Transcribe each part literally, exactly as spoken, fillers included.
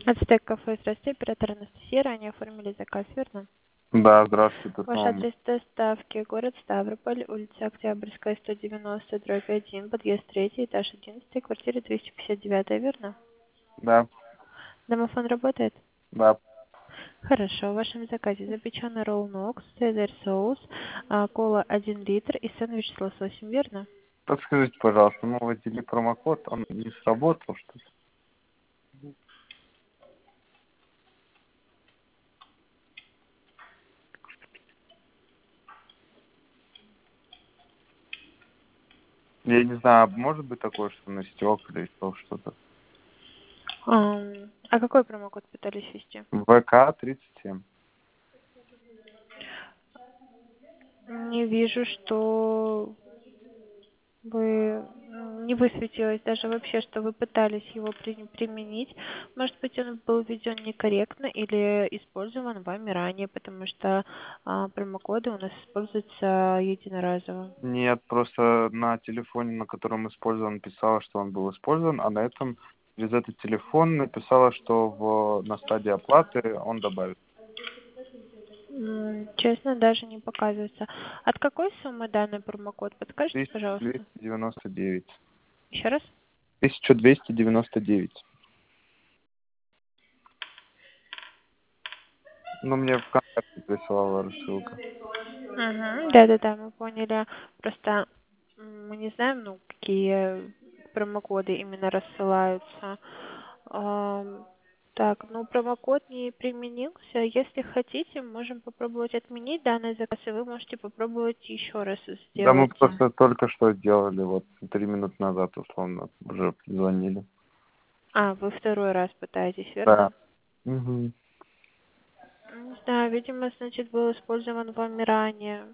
Ацтек кафе, здравствуйте, оператор Анастасия, ранее оформили заказ, верно? Да, здравствуйте, Ваш Том. адрес доставки, город Ставрополь, улица Октябрьская, сто девяносто, дробь один, подъезд третий, этаж одиннадцать, квартира двести пятьдесят девять, верно? Да, Домофон работает? да. Хорошо, в вашем заказе запеченный ролл нокс, цезарь соус, а, кола один литр и сэндвич с лососем, верно? Подскажите, пожалуйста, мы вводили промокод, он не сработал, что ли? Я не знаю, может быть такое, что на стек или еще что-то. Ам, А какой промокод пытались ввести? ВК тридцать семь. Не вижу, что вы м, не высветилось даже вообще, что вы пытались его при- применить. Может быть, он был введен некорректно или использован вами ранее, потому что а, промокоды у нас используются единоразово. Нет, просто на телефоне, на котором использован, писала, что он был использован, а на этом через этот телефон написала, что в, на стадии оплаты он добавит. М, Честно, даже не показывается. От какой суммы данный промокод? Подскажите, тысяча двести пожалуйста. девяносто девять. Еще раз? тысяча двести девяносто девять. Ну, мне в контакте присылала рассылка. Угу. Да-да-да, мы поняли. Просто м, мы не знаем, ну, какие промокоды именно рассылаются. Ам, Так, ну, промокод не применился. Если хотите, можем попробовать отменить данный заказ, и вы можете попробовать еще раз Да, мы сделать. просто только что сделали, вот три минуты назад, условно, уже звонили. А, вы второй раз пытаетесь, Да. верно? Угу. Не знаю, видимо, значит, был использован вами ранее.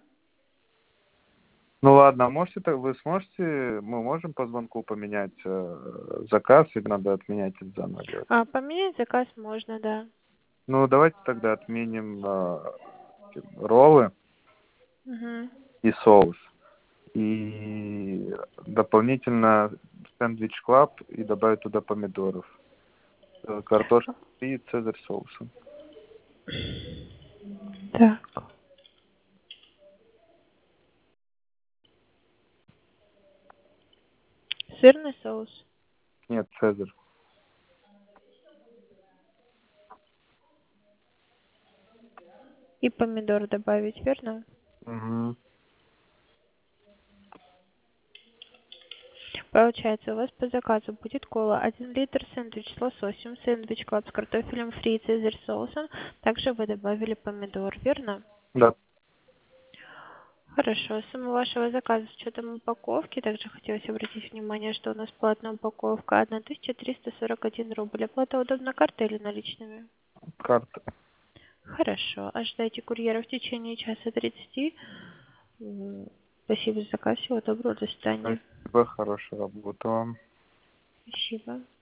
Ну ладно, а можете так, вы сможете, мы можем по звонку поменять э, заказ или надо отменять и заново делать? А, поменять заказ можно, да. Ну давайте тогда отменим э, роллы Угу. и соус. И дополнительно сэндвич клаб и добавить туда помидоров. Э, Картошку и цезарь соусом. Так. Сырный соус. Нет, цезарь. И помидор добавить, верно? Угу. Получается, у вас по заказу будет кола один литр, сэндвич с лососем, сэндвич клаб с картофелем фри и цезарь соусом. Также вы добавили помидор, верно? Да. Хорошо. Сумма вашего заказа с учетом упаковки. Также хотелось обратить внимание, что у нас платная упаковка тысяча триста сорок один рубль. Оплата удобна картой или наличными? Карта. Хорошо. Ожидайте курьера в течение часа тридцати. М, Спасибо за заказ. Всего доброго. До свидания. Спасибо, хорошей работы вам. Спасибо.